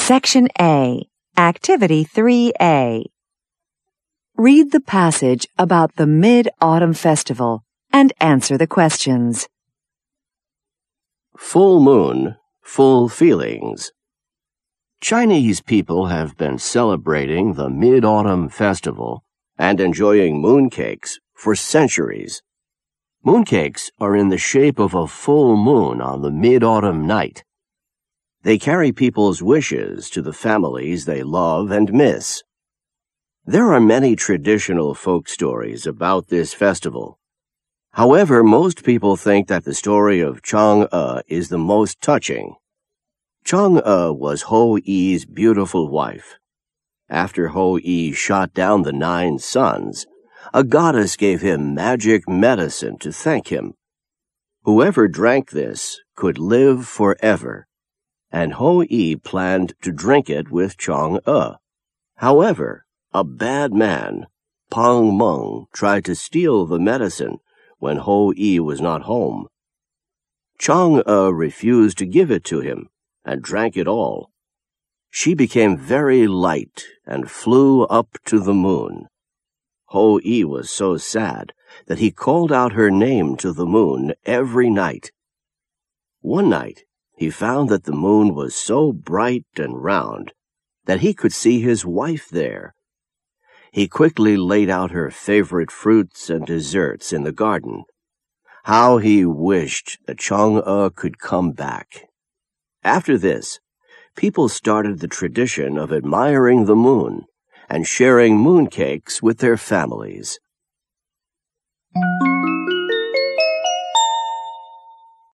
Section A, Activity 3A. Read the passage about the Mid-Autumn Festival and answer the questions. Full moon, full feelings. Chinese people have been celebrating the Mid-Autumn Festival and enjoying mooncakes for centuries. Mooncakes are in the shape of a full moon on the mid-autumn night. They carry people's wishes to the families they love and miss. There are many traditional folk stories about this festival. However, most people think that the story of Chang'e is the most touching. Chang'e was Hou-Yi's beautiful wife. After Hou-Yi shot down the 9 sons, a goddess gave him magic medicine to thank him. Whoever drank this could live forever, and Hou-Yi planned to drink it with Chang'e. However, a bad man, Pang Meng, tried to steal the medicine when Hou-Yi was not home. Chang'e refused to give it to him and drank it all. She became very light and flew up to the moon. Hou-Yi was so sad that he called out her name to the moon every night. One night, he found that the moon was so bright and round that he could see his wife there. He quickly laid out her favorite fruits and desserts in the garden. How he wished that Chang'e could come back. After this, people started the tradition of admiring the moon and sharing mooncakes with their families.